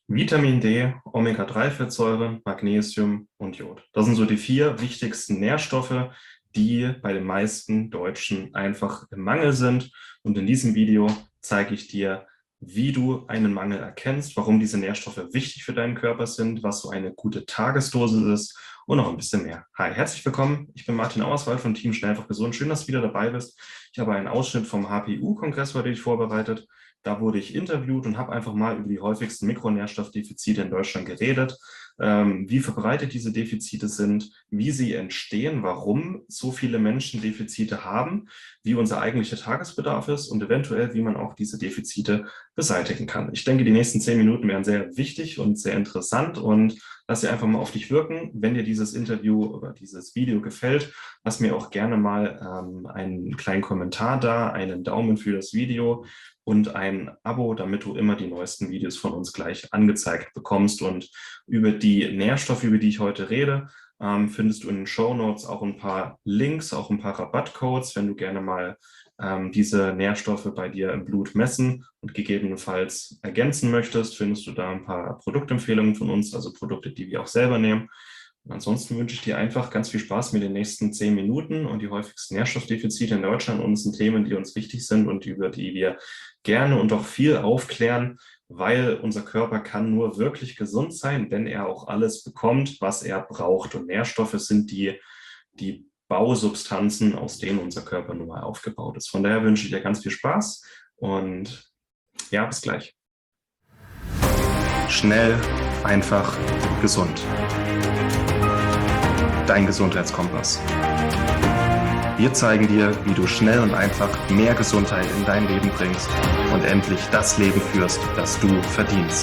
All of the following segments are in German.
Vitamin D, Omega-3-Fettsäuren, Magnesium und Jod. Das sind so die 4 wichtigsten Nährstoffe, die bei den meisten Deutschen einfach im Mangel sind. Und in diesem Video zeige ich dir, wie du einen Mangel erkennst, warum diese Nährstoffe wichtig für deinen Körper sind, was so eine gute Tagesdosis ist und noch ein bisschen mehr. Hi, herzlich willkommen. Ich bin Martin Auerswald von Team Schnell einfach gesund. Schön, dass du wieder dabei bist. Ich habe einen Ausschnitt vom HPU-Kongress heute vorbereitet. Da wurde ich interviewt und habe einfach mal über die häufigsten Mikronährstoffdefizite in Deutschland geredet, wie verbreitet diese Defizite sind, wie sie entstehen, warum so viele Menschen Defizite haben, wie unser eigentlicher Tagesbedarf ist und eventuell, wie man auch diese Defizite beseitigen kann. Ich denke, die nächsten 10 Minuten wären sehr wichtig und sehr interessant und lass sie einfach mal auf dich wirken. Wenn dir dieses Interview oder dieses Video gefällt, lass mir auch gerne mal einen kleinen Kommentar da, einen Daumen für das Video und ein Abo, damit du immer die neuesten Videos von uns gleich angezeigt bekommst. Und über die Nährstoffe, über die ich heute rede, findest du in den Shownotes auch ein paar Links, auch ein paar Rabattcodes, wenn du gerne mal diese Nährstoffe bei dir im Blut messen und gegebenenfalls ergänzen möchtest, findest du da ein paar Produktempfehlungen von uns, also Produkte, die wir auch selber nehmen. Und ansonsten wünsche ich dir einfach ganz viel Spaß mit den nächsten 10 Minuten und die häufigsten Nährstoffdefizite in Deutschland. Und es sind Themen, die uns wichtig sind und über die wir gerne und auch viel aufklären, weil unser Körper kann nur wirklich gesund sein, wenn er auch alles bekommt, was er braucht. Und Nährstoffe sind die Bausubstanzen, aus denen unser Körper nun mal aufgebaut ist. Von daher wünsche ich dir ganz viel Spaß und ja, bis gleich. Schnell, einfach, gesund. Dein Gesundheitskompass. Wir zeigen dir, wie du schnell und einfach mehr Gesundheit in dein Leben bringst und endlich das Leben führst, das du verdienst.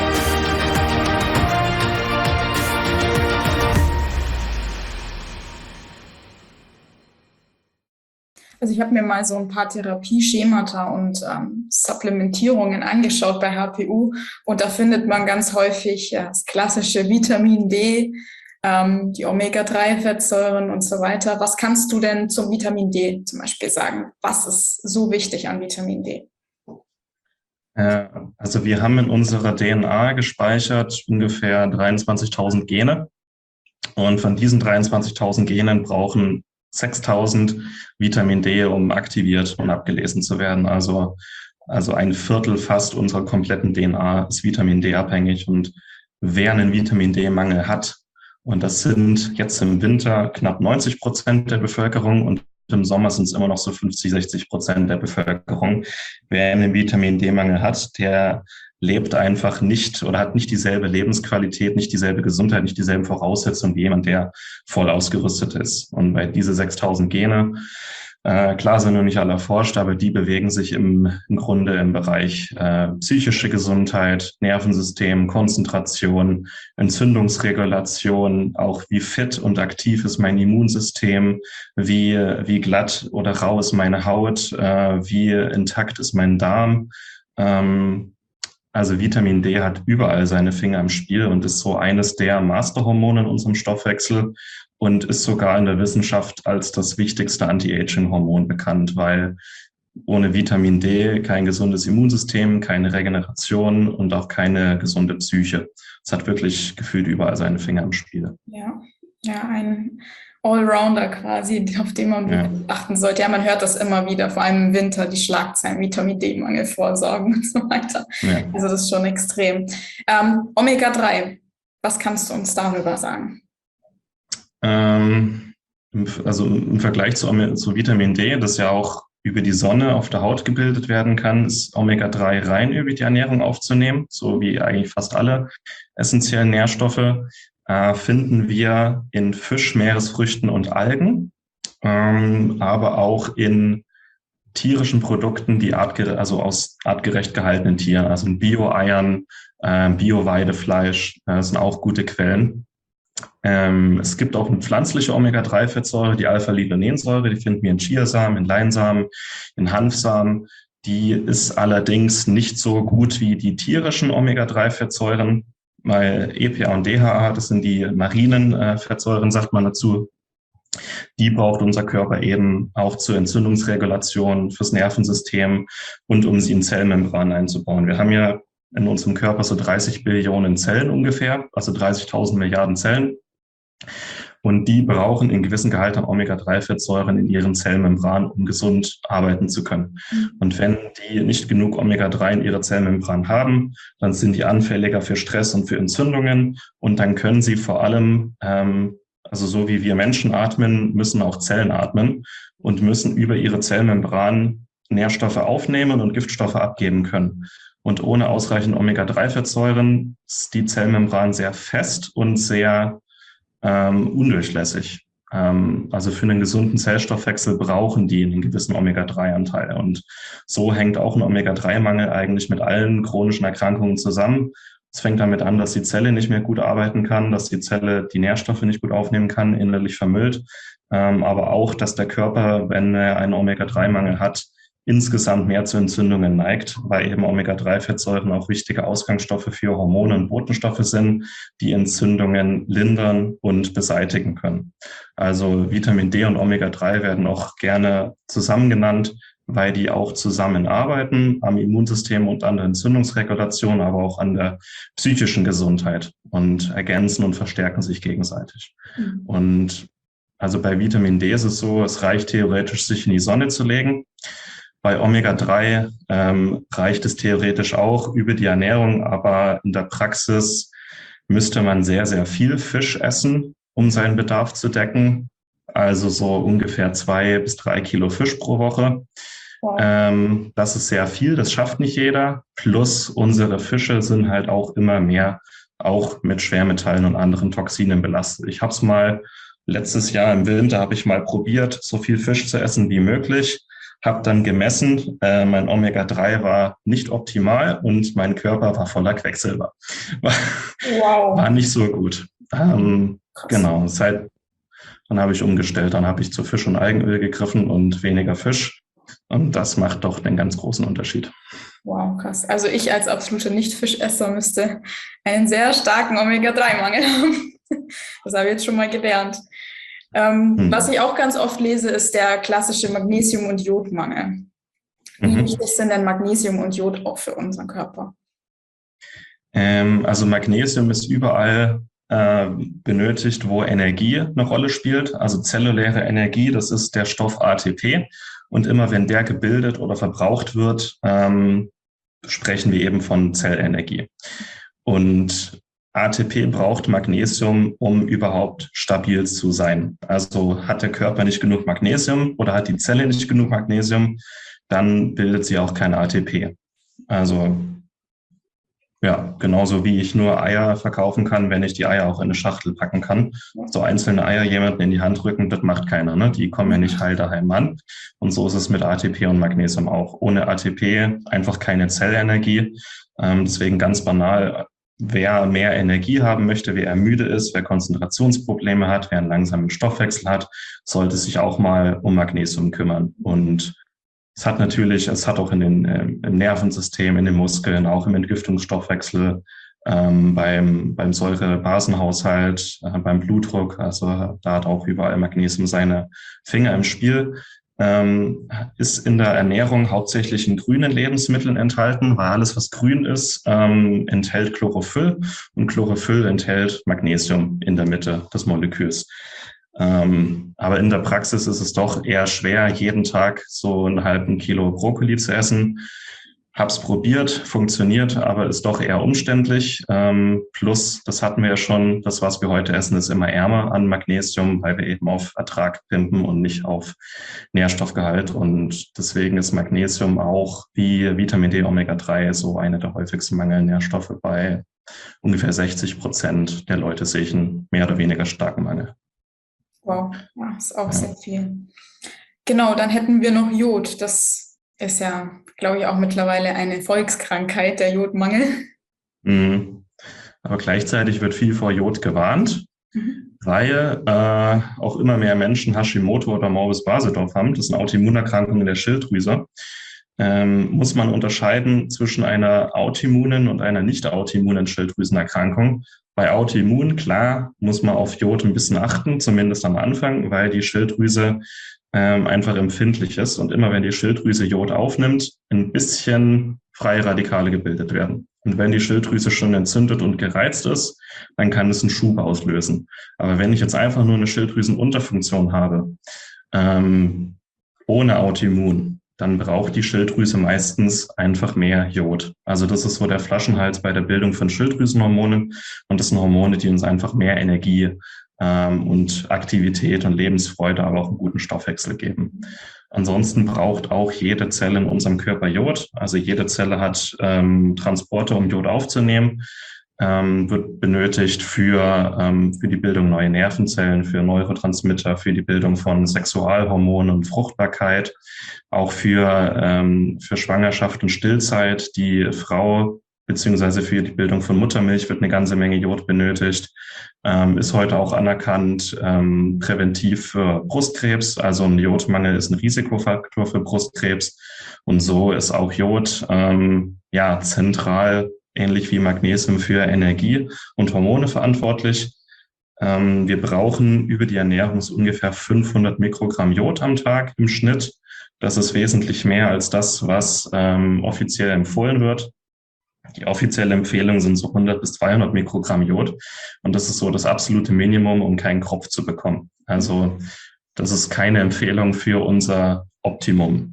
Also ich habe mir mal so ein paar Therapieschemata und Supplementierungen angeschaut bei HPU und da findet man ganz häufig das klassische Vitamin D, die Omega-3-Fettsäuren und so weiter. Was kannst du denn zum Vitamin D zum Beispiel sagen? Was ist so wichtig an Vitamin D? Also wir haben in unserer DNA gespeichert ungefähr 23.000 Gene und von diesen 23.000 Genen brauchen 6.000 Vitamin D, um aktiviert und abgelesen zu werden. Also ein Viertel fast unserer kompletten DNA ist Vitamin D abhängig. Und wer einen Vitamin D-Mangel hat, und das sind jetzt im Winter knapp 90% der Bevölkerung und im Sommer sind es immer noch so 50-60% der Bevölkerung. Wer einen Vitamin D-Mangel hat, der lebt einfach nicht oder hat nicht dieselbe Lebensqualität, nicht dieselbe Gesundheit, nicht dieselben Voraussetzungen wie jemand, der voll ausgerüstet ist. Und bei diese 6.000 Gene, klar sind noch nicht alle erforscht, aber die bewegen sich im Grunde im Bereich psychische Gesundheit, Nervensystem, Konzentration, Entzündungsregulation, auch wie fit und aktiv ist mein Immunsystem, wie glatt oder rau ist meine Haut, wie intakt ist mein Darm. Also Vitamin D hat überall seine Finger im Spiel und ist so eines der Masterhormone in unserem Stoffwechsel und ist sogar in der Wissenschaft als das wichtigste Anti-Aging-Hormon bekannt, weil ohne Vitamin D kein gesundes Immunsystem, keine Regeneration und auch keine gesunde Psyche. Es hat wirklich gefühlt überall seine Finger im Spiel. Ja, ein Allrounder quasi, auf den man achten sollte. Ja, man hört das immer wieder, vor allem im Winter, die Schlagzeilen, Vitamin D-Mangel, Vorsorgen und so weiter. Ja. Also das ist schon extrem. Omega-3, was kannst du uns darüber sagen? Also im Vergleich zu Vitamin D, das ja auch über die Sonne auf der Haut gebildet werden kann, ist Omega-3 rein über die Ernährung aufzunehmen, so wie eigentlich fast alle essentiellen Nährstoffe. Finden wir in Fisch, Meeresfrüchten und Algen, aber auch in tierischen Produkten, die aus artgerecht gehaltenen Tieren, also in Bio-Eiern, Bio-Weidefleisch, sind auch gute Quellen. Es gibt auch eine pflanzliche Omega-3-Fettsäure, die Alpha-Linolensäure, die finden wir in Chiasamen, in Leinsamen, in Hanfsamen. Die ist allerdings nicht so gut wie die tierischen Omega-3-Fettsäuren, weil EPA und DHA, das sind die marinen Fettsäuren, sagt man dazu, die braucht unser Körper eben auch zur Entzündungsregulation, fürs Nervensystem und um sie in Zellmembranen einzubauen. Wir haben ja in unserem Körper so 30 Billionen Zellen ungefähr, also 30.000 Milliarden Zellen. Und die brauchen einen gewissen Gehalt an Omega-3-Fettsäuren in ihren Zellmembranen, um gesund arbeiten zu können. Und wenn die nicht genug Omega-3 in ihrer Zellmembran haben, dann sind die anfälliger für Stress und für Entzündungen. Und dann können sie vor allem, also so wie wir Menschen atmen, müssen auch Zellen atmen und müssen über ihre Zellmembran Nährstoffe aufnehmen und Giftstoffe abgeben können. Und ohne ausreichend Omega-3-Fettsäuren ist die Zellmembran sehr fest und sehr undurchlässig. Also für einen gesunden Zellstoffwechsel brauchen die einen gewissen Omega-3-Anteil. Und so hängt auch ein Omega-3-Mangel eigentlich mit allen chronischen Erkrankungen zusammen. Es fängt damit an, dass die Zelle nicht mehr gut arbeiten kann, dass die Zelle die Nährstoffe nicht gut aufnehmen kann, innerlich vermüllt. Aber auch, dass der Körper, wenn er einen Omega-3-Mangel hat, insgesamt mehr zu Entzündungen neigt, weil eben Omega-3-Fettsäuren auch wichtige Ausgangsstoffe für Hormone und Botenstoffe sind, die Entzündungen lindern und beseitigen können. Also Vitamin D und Omega-3 werden auch gerne zusammen genannt, weil die auch zusammenarbeiten am Immunsystem und an der Entzündungsregulation, aber auch an der psychischen Gesundheit und ergänzen und verstärken sich gegenseitig. Und also bei Vitamin D ist es so, es reicht theoretisch, sich in die Sonne zu legen. Bei Omega-3 reicht es theoretisch auch über die Ernährung, aber in der Praxis müsste man sehr, sehr viel Fisch essen, um seinen Bedarf zu decken. Also so ungefähr 2 bis 3 Kilo Fisch pro Woche. Wow. Das ist sehr viel, das schafft nicht jeder. Plus unsere Fische sind halt auch immer mehr, auch mit Schwermetallen und anderen Toxinen belastet. Ich habe es mal letztes Jahr im Winter, habe ich mal probiert, so viel Fisch zu essen wie möglich. Habe dann gemessen, mein Omega-3 war nicht optimal und mein Körper war voller Quecksilber. Wow. War nicht so gut. Genau, dann habe ich umgestellt, dann habe ich zu Fisch und Algenöl gegriffen und weniger Fisch. Und das macht doch den ganz großen Unterschied. Wow, krass. Also ich als absoluter Nicht-Fischesser müsste einen sehr starken Omega-3-Mangel haben. Das habe ich jetzt schon mal gelernt. Was ich auch ganz oft lese, ist der klassische Magnesium- und Jodmangel. Wie wichtig sind denn Magnesium und Jod auch für unseren Körper? Also Magnesium ist überall benötigt, wo Energie eine Rolle spielt. Also zelluläre Energie, das ist der Stoff ATP. Und immer wenn der gebildet oder verbraucht wird, sprechen wir eben von Zellenergie. Und ATP braucht Magnesium, um überhaupt stabil zu sein. Also hat der Körper nicht genug Magnesium oder hat die Zelle nicht genug Magnesium, dann bildet sie auch kein ATP. Also ja, genauso wie ich nur Eier verkaufen kann, wenn ich die Eier auch in eine Schachtel packen kann. So einzelne Eier jemanden in die Hand drücken, das macht keiner, ne? Die kommen ja nicht heil daheim an. Und so ist es mit ATP und Magnesium auch. Ohne ATP einfach keine Zellenergie. Deswegen ganz banal, wer mehr Energie haben möchte, wer müde ist, wer Konzentrationsprobleme hat, wer einen langsamen Stoffwechsel hat, sollte sich auch mal um Magnesium kümmern. Und es hat auch im Nervensystem, in den Muskeln, auch im Entgiftungsstoffwechsel, beim Säurebasenhaushalt, beim Blutdruck, also da hat auch überall Magnesium seine Finger im Spiel. Ist in der Ernährung hauptsächlich in grünen Lebensmitteln enthalten, weil alles, was grün ist, enthält Chlorophyll und Chlorophyll enthält Magnesium in der Mitte des Moleküls. Aber in der Praxis ist es doch eher schwer, jeden Tag so einen halben Kilo Brokkoli zu essen. Hab's probiert, funktioniert, aber ist doch eher umständlich. Plus, das hatten wir ja schon, das, was wir heute essen, ist immer ärmer an Magnesium, weil wir eben auf Ertrag pimpen und nicht auf Nährstoffgehalt. Und deswegen ist Magnesium auch wie Vitamin D, Omega-3 so eine der häufigsten Mangelnährstoffe. Bei ungefähr 60% der Leute sehe ich einen mehr oder weniger starken Mangel. Wow, ja, ist auch sehr viel. Genau, dann hätten wir noch Jod. Das ist ja, glaube ich, auch mittlerweile eine Volkskrankheit, der Jodmangel. Aber gleichzeitig wird viel vor Jod gewarnt, weil auch immer mehr Menschen Hashimoto oder Morbus Basedorf haben. Das sind Autoimmunerkrankungen der Schilddrüse. Muss man unterscheiden zwischen einer autoimmunen und einer nicht autoimmunen Schilddrüsenerkrankung. Bei Autoimmun, klar, muss man auf Jod ein bisschen achten, zumindest am Anfang, weil die Schilddrüse einfach empfindlich ist und immer wenn die Schilddrüse Jod aufnimmt, ein bisschen freie Radikale gebildet werden. Und wenn die Schilddrüse schon entzündet und gereizt ist, dann kann es einen Schub auslösen. Aber wenn ich jetzt einfach nur eine Schilddrüsenunterfunktion habe, ohne Autoimmun, dann braucht die Schilddrüse meistens einfach mehr Jod. Also das ist so der Flaschenhals bei der Bildung von Schilddrüsenhormonen. Und das sind Hormone, die uns einfach mehr Energie und Aktivität und Lebensfreude, aber auch einen guten Stoffwechsel geben. Ansonsten braucht auch jede Zelle in unserem Körper Jod. Also jede Zelle hat Transporter, um Jod aufzunehmen, wird benötigt für die Bildung neuer Nervenzellen, für Neurotransmitter, für die Bildung von Sexualhormonen und Fruchtbarkeit, auch für Schwangerschaft und Stillzeit. Die Frau beziehungsweise für die Bildung von Muttermilch wird eine ganze Menge Jod benötigt. Ist heute auch anerkannt präventiv für Brustkrebs. Also ein Jodmangel ist ein Risikofaktor für Brustkrebs. Und so ist auch Jod zentral, ähnlich wie Magnesium, für Energie und Hormone verantwortlich. Wir brauchen über die Ernährung so ungefähr 500 Mikrogramm Jod am Tag im Schnitt. Das ist wesentlich mehr als das, was offiziell empfohlen wird. Die offizielle Empfehlung sind so 100 bis 200 Mikrogramm Jod. Und das ist so das absolute Minimum, um keinen Kropf zu bekommen. Also das ist keine Empfehlung für unser Optimum.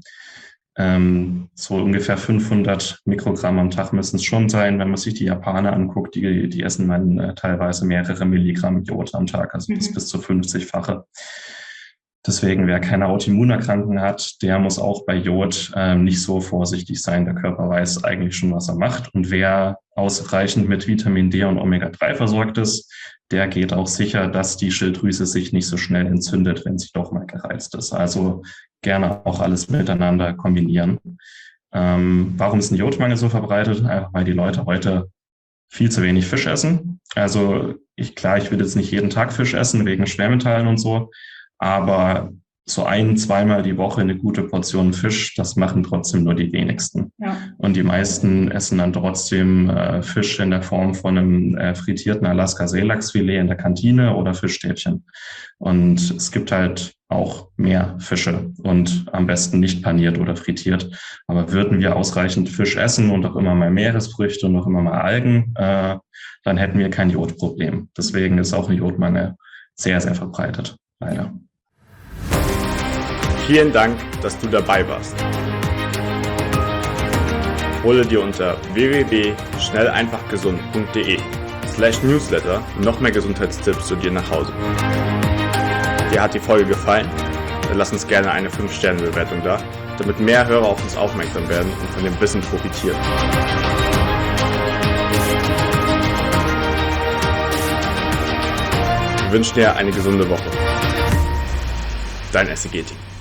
So ungefähr 500 Mikrogramm am Tag müssen es schon sein. Wenn man sich die Japaner anguckt, die essen dann teilweise mehrere Milligramm Jod am Tag, also bis zu 50-fache. Deswegen, wer keine Autoimmunerkrankung hat, der muss auch bei Jod nicht so vorsichtig sein. Der Körper weiß eigentlich schon, was er macht. Und wer ausreichend mit Vitamin D und Omega-3 versorgt ist, der geht auch sicher, dass die Schilddrüse sich nicht so schnell entzündet, wenn sie doch mal gereizt ist. Also gerne auch alles miteinander kombinieren. Warum ist ein Jodmangel so verbreitet? Einfach weil die Leute heute viel zu wenig Fisch essen. Also ich will jetzt nicht jeden Tag Fisch essen, wegen Schwermetallen und so. Aber so 1-2 Mal die Woche eine gute Portion Fisch, das machen trotzdem nur die wenigsten. Ja. Und die meisten essen dann trotzdem Fisch in der Form von einem frittierten Alaska-Seelachsfilet in der Kantine oder Fischstäbchen. Und es gibt halt auch mehr Fische und am besten nicht paniert oder frittiert. Aber würden wir ausreichend Fisch essen und auch immer mal Meeresfrüchte und auch immer mal Algen, dann hätten wir kein Jodproblem. Deswegen ist auch ein Jodmangel sehr, sehr verbreitet. Leider. Vielen Dank, dass du dabei warst. Hole dir unter www.schnelleinfachgesund.de/Newsletter noch mehr Gesundheitstipps zu dir nach Hause. Dir hat die Folge gefallen? Dann lass uns gerne eine 5-Sterne-Bewertung da, damit mehr Hörer auf uns aufmerksam werden und von dem Wissen profitieren. Wir wünschen dir eine gesunde Woche. Dein SEG-Team.